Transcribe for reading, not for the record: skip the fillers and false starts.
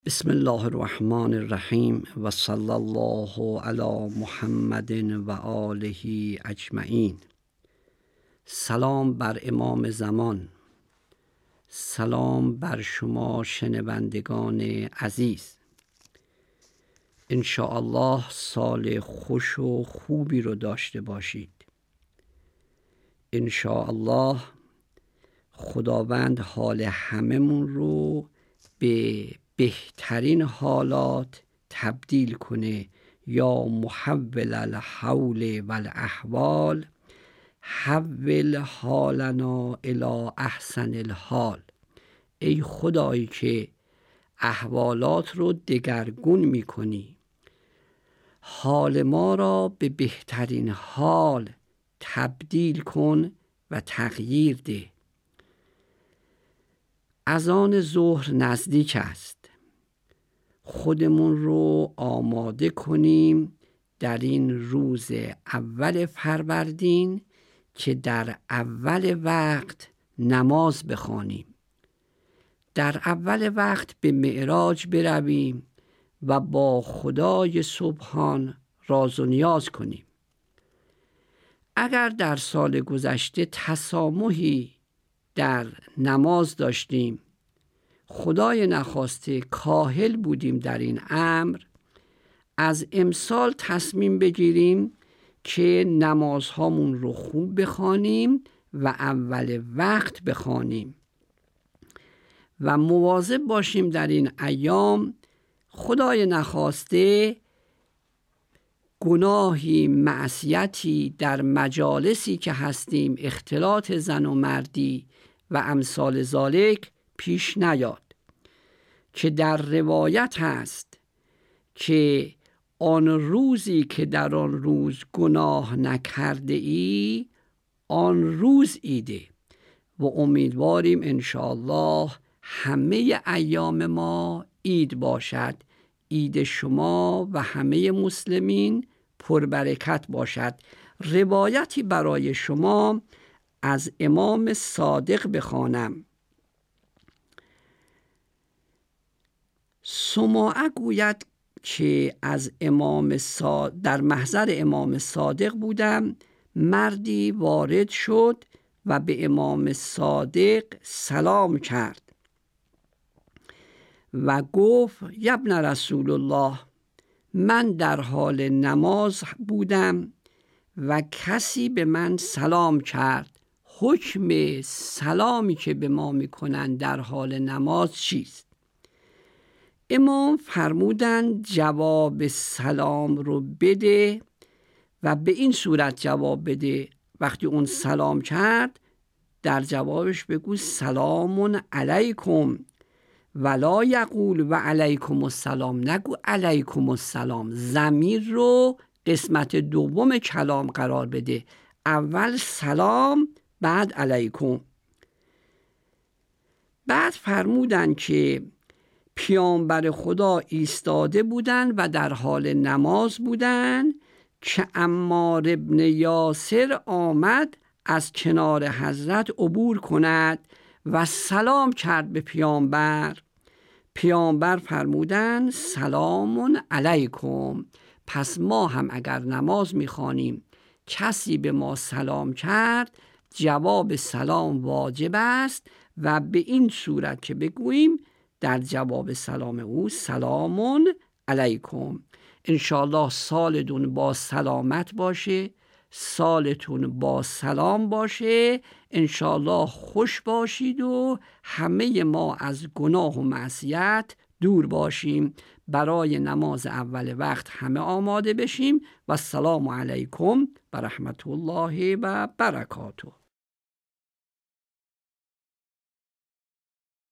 بسم الله الرحمن الرحیم و صلی الله علی محمد و آله اجمعین. سلام بر امام زمان، سلام بر شما شنوندگان عزیز. انشاءالله سال خوش و خوبی رو داشته باشید. انشاءالله خداوند حال هممون رو به بهترین حالات تبدیل کنه. یا محول الحول والاحوال حول حالنا الی احسن الحال. ای خدایی که احوالات رو دگرگون میکنی، حال ما را به بهترین حال تبدیل کن و تغییر ده. اذان ظهر نزدیک است. خودمون رو آماده کنیم در این روز اول فروردین که در اول وقت نماز بخوانیم، در اول وقت به معراج برویم و با خدای سبحان راز و نیاز کنیم. اگر در سال گذشته تسامحی در نماز داشتیم، خدای نخواسته کاهل بودیم در این امر، از امسال تصمیم بگیریم که نمازهامون رو خوب بخوانیم و اول وقت بخوانیم و مواظب باشیم در این ایام خدای نخواسته گناهی، معصیتی در مجالسی که هستیم، اختلاط زن و مردی و امثال ذالک پیش نیاد. که در روایت هست که آن روزی که در آن روز گناه نکرده ای آن روز ایده. و امیدواریم انشاءالله همه ایام ما عید باشد، عید شما و همه مسلمین پربرکت باشد. روایتی برای شما از امام صادق بخوانم. سماعه گوید که از در محضر امام صادق بودم، مردی وارد شد و به امام صادق سلام کرد و گفت یا ابن رسول الله، من در حال نماز بودم و کسی به من سلام کرد. حکم سلامی که به ما میکنن در حال نماز چیست؟ امام فرمودند جواب سلام رو بده و به این صورت جواب بده. وقتی اون سلام کرد در جوابش بگو سلام علیکم ولا یقول و علیکم السلام، نگو علیکم السلام. ضمیر رو قسمت دوم کلام قرار بده، اول سلام بعد علیکم. بعد فرمودن که پیامبر خدا ایستاده بودن و در حال نماز بودن که عمار ابن یاسر آمد از کنار حضرت عبور کند و سلام کرد به پیامبر. پیامبر فرمودن سلام علیکم. پس ما هم اگر نماز میخوانیم کسی به ما سلام کرد، جواب سلام واجب است و به این صورت که بگوییم در جواب سلام او سلام علیکم. انشاءالله سالتون با سلامت باشه، سالتون با سلام باشه، انشاءالله خوش باشید و همه ما از گناه و معصیت دور باشیم. برای نماز اول وقت همه آماده بشیم و السلام علیکم و رحمت الله و برکاته.